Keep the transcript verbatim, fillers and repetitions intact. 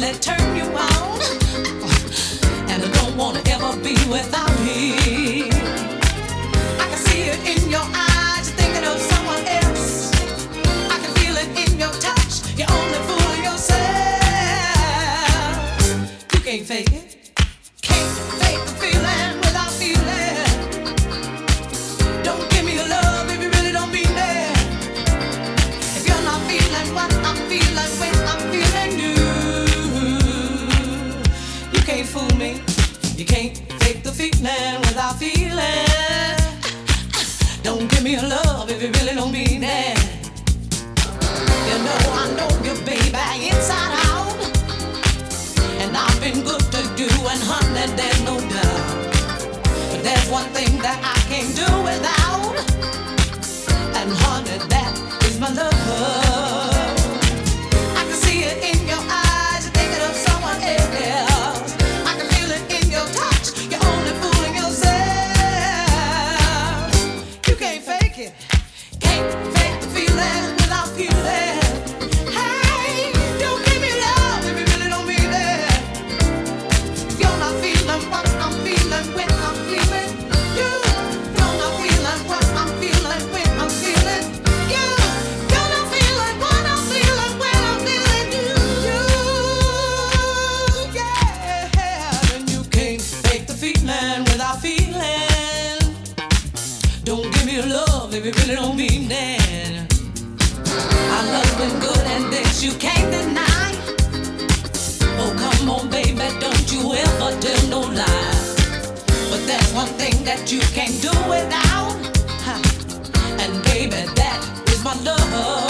that turn you on, and I don't wanna ever be without me. I can see it in your eyes, you're thinking of someone else. I can feel it in your touch, you're only fooling yourself. You can't fake it. Can't fake the feeling without feeling. Don't give me your love if you really don't mean it. If you're not feeling what I'm feeling when I'm feeling you, you can't fool me. You can't fake the feeling without feeling. Don't give me your love if you really don't mean it. You know I know you, baby, inside out. And I've been good to you, and honey, there's no doubt. But there's one thing that I can't do without, and honey, that is my love. I can see it in your eyes, you're thinking of someone else. I can feel it in your touch, you're only fooling yourself. You can't fake it, can't fake the feeling without feeling. When I'm feeling you, you're not feeling what I'm feeling when I'm feeling you. You're not feeling what I'm feeling when I'm feeling you. You, yeah. And you can't fake the feeling without feeling. Don't give me your love if you really don't mean it. Our love's been good and this you can't deny. Oh, come on, baby, don't you ever tell no lie. But there's one thing that you can't do without, huh? And baby, that is my love.